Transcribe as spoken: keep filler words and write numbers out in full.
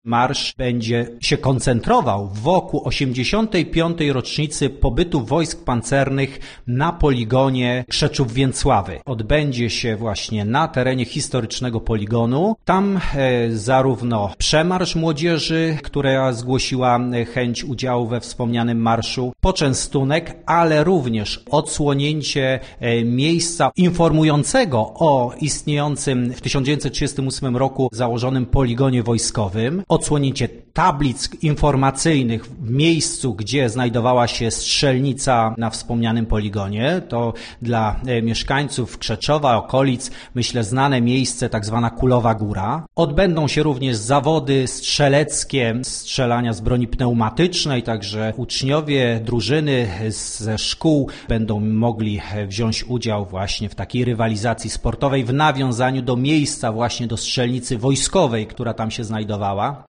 Marsz będzie się koncentrował wokół osiemdziesiątej piątej rocznicy pobytu wojsk pancernych na poligonie Krzeczów-Więcławy. Odbędzie się właśnie na terenie historycznego poligonu. Tam e, zarówno przemarsz młodzieży, która zgłosiła chęć udziału we wspomnianym marszu, poczęstunek, ale również odsłonięcie e, miejsca informującego o istniejącym w tysiąc dziewięćset trzydziestym ósmym roku założonym poligonie wojskowym, odsłonięcie tablic informacyjnych w miejscu, gdzie znajdowała się strzelnica na wspomnianym poligonie. To dla e, mieszkańców Krzeczowa, okolic, myślę, znane miejsce, tak zwana Kulowa Góra. Odbędą się również zawody strzeleckie, strzelania z broni pneumatycznej, także uczniowie, drużyny ze szkół będą mogli wziąć udział właśnie w takiej rywalizacji sportowej w nawiązaniu do miejsca właśnie do strzelnicy wojskowej, która tam się znajdowała.